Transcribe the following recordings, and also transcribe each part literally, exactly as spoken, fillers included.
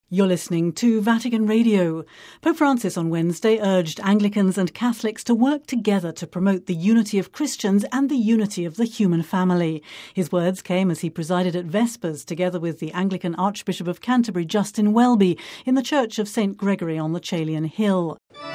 You're listening to Vatican Radio. Pope Francis on Wednesday urged Anglicans and Catholics to work together to promote the unity of Christians and the unity of the human family. His words came as he presided at Vespers together with the Anglican Archbishop of Canterbury, Justin Welby, in the Church of Saint Gregory on the Caelian Hill.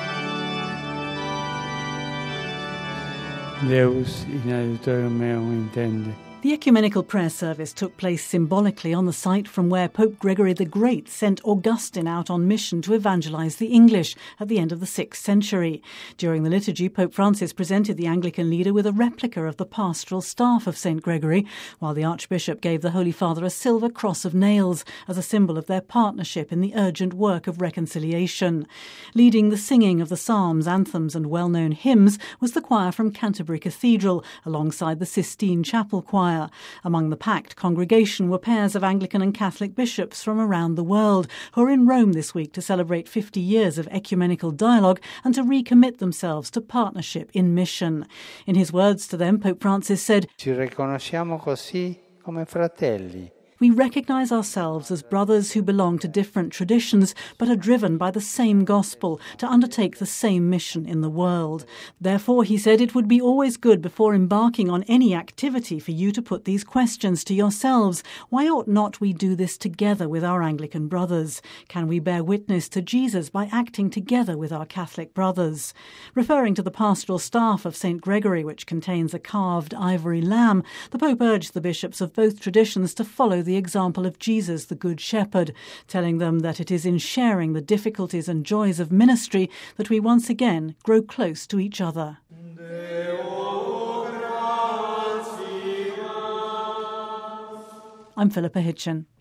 Deus in adiutorium meum intende. The ecumenical prayer service took place symbolically on the site from where Pope Gregory the Great sent Augustine out on mission to evangelize the English at the end of the sixth century. During the liturgy, Pope Francis presented the Anglican leader with a replica of the pastoral staff of Saint Gregory, while the Archbishop gave the Holy Father a silver cross of nails as a symbol of their partnership in the urgent work of reconciliation. Leading the singing of the psalms, anthems and well-known hymns was the choir from Canterbury Cathedral, alongside the Sistine Chapel choir. Among the packed congregation were pairs of Anglican and Catholic bishops from around the world who are in Rome this week to celebrate fifty years of ecumenical dialogue and to recommit themselves to partnership in mission. In his words to them, Pope Francis said, Ci riconosciamo così come fratelli. We recognise ourselves as brothers who belong to different traditions but are driven by the same gospel to undertake the same mission in the world. Therefore, he said, it would be always good before embarking on any activity for you to put these questions to yourselves. Why ought not we do this together with our Anglican brothers? Can we bear witness to Jesus by acting together with our Catholic brothers? Referring to the pastoral staff of Saint Gregory, which contains a carved ivory lamb, the Pope urged the bishops of both traditions to follow the example of Jesus, the Good Shepherd, telling them that it is in sharing the difficulties and joys of ministry that we once again grow close to each other. I'm Philippa Hitchin.